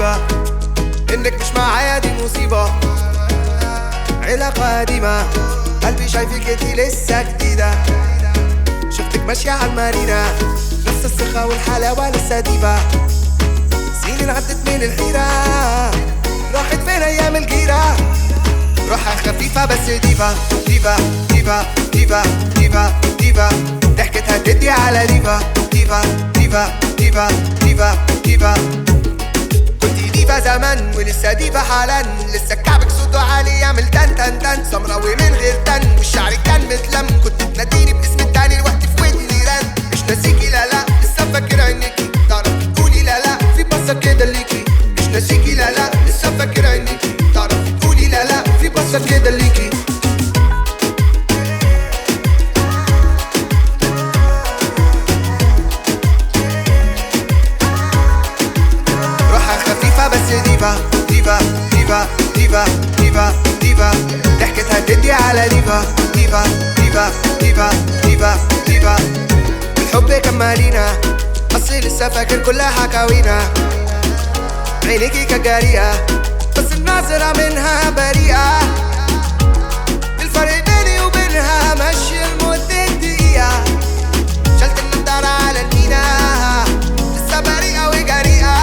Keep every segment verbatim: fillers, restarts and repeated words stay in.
غريبة انك مش معايا دي مصيبة. علاقة قديمة قلبي شايفك انتي لسه جديدة. شفتك ماشية عالمارينا لسه الثقة والحلاوة لسه ديفا. سنين عدت من الحيرة راحت فين ايام الجيرة. روحها خفيفة بس ديفا ديفا ديفا ديفا ديفا ديفا. ضحكتها تدي على ديفا ديفا ديفا ديفا ديفا ديفا. كنتي ديفا زمان ولسه ديفا حالا. لسه كعبك صوته عالي يعمل تن تن تن. سمراوي من غير تن والشعر كان متلم. كنت تناديني باسم التاني الوقت في ودني رن. مش ناسيكي لا لا لسه فاكر عينيكي. تعرفي تقولي لا لا في بصة كده ليكي. مش ناسيكي لا لا لسه فاكر عينيكي. تعرفي تقولي لا لا في بصة كده ليكي. روحها خفيفة بس ديفا ديفا ديفا ديفا ديفا ديفا. ضحكتها تدي على ديفا ديفا ديفا ديفا ديفا ديفا. الحب كمالينا أصلي لسه فاكر كل حكاوينا. عينيكي كجارية بس الناظرة منها بريئة. الفرق بيني وبينها ماشي لمدة دقيقة. شلت النضارة على المينا لسه بريئة وجريئة.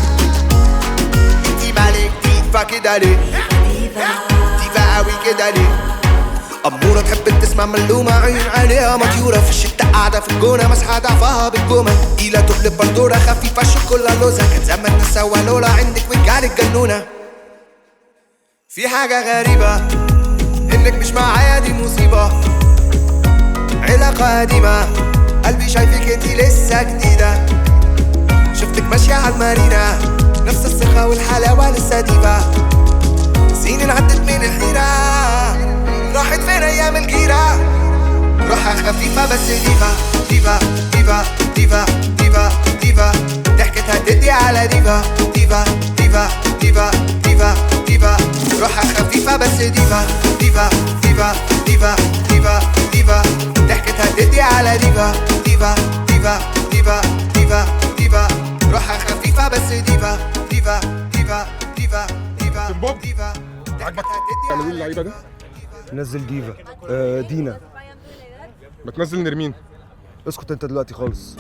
انتي مالك ديفا كده ليه؟ ديفا اوي كده ليه؟ أمورة تحب تسمع ملومة عين عليها مطيورة. في الشتاء قاعدة في الجونة مسحة ضعفها بالجومة. تقيلة تقلب بندورة خفيفة شوكولا لوزة. كان زمان نسوى لولا عندك وجعلك جنونة. في حاجة غريبة انك مش معايا دي مصيبة. علاقة قديمة قلبي شايفك انتي لسه جديدة. شفتك ماشية عالمارينا نفس الثقة والحلاوة لسه ديفا. سنين عدت من الحيرة راحت فين ايام الجيرة. روحها خفيفة بس ديفا ديفا ديفا ديفا ديفا ديفا. ضحكتها تدي على ديفا ديفا ديفا ديفا ديفا ديفا. روحها خفيفة بس ديفا ديفا ديفا ديفا ديفا ديفا. ضحكتها تدي على ديفا ديفا ديفا ديفا ديفا ديفا. روحها خفيفة بس ديفا ديفا ديفا ديفا ديفا ديفا. عجبك تعملوا اللعيبه ده؟ نزل ديفا. آه دينا. ما تنزل نرمين. اسكت انت دلوقتي خالص.